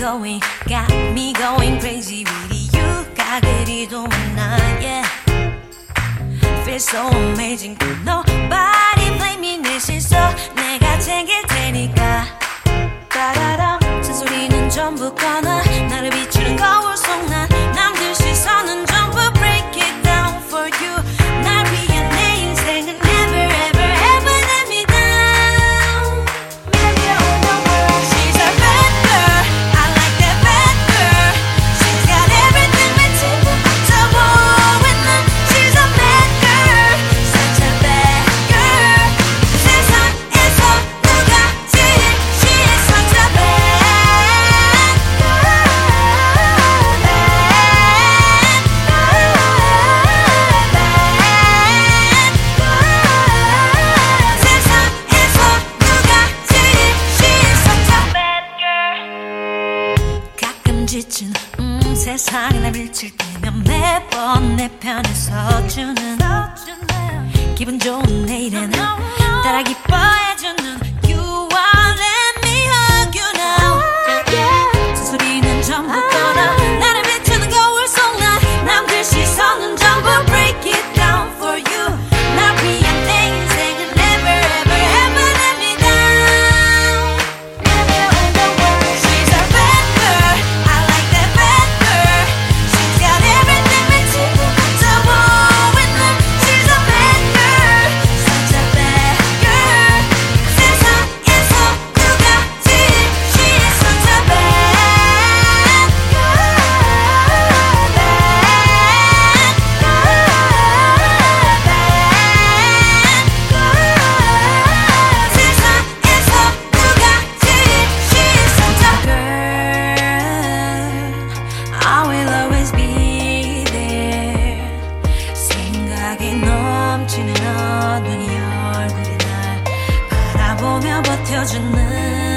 got me going crazy with you가 그리도 많아 yeah Feel so amazing Nobody blame me 내 실수 내가 챙길 테니까 따라람 잔소리는 전부 꺼놔 나를 비추는 거울 속 난 남들 시선은 전부 break it down for you 날 위한 내 인생은 never ever ever let me down Maybe all the world She's a bad girl I like that bad girl She's got everything 내 친구 저 보는 난 She's a bad girl Such a bad girl 세상에서 누가 제일 She is such a bad girl 가끔 지친 세상에 날 밀칠 때면 매번 내 편에 서주는 기분 좋은 내일에는 따라 기뻐해주는 You are let me hug you now 잔소리는 전부 꺼라 나를 비추는 거울 속 난 남들 시선은 전부 break it down for you 날 위한 내 인생은 never ever ever let me down Never in the world She's a bad girl I like that bad girl She's got everything 내 친구 저 보는 난 She's a bad girl Such a bad girl 세상에서 누가 제일 She is such a bad girl 세상에서 누가 제일 She is such a girl I will always be there 생각이 넘치는 어두운 이 얼굴이 날 바라보며 버텨주는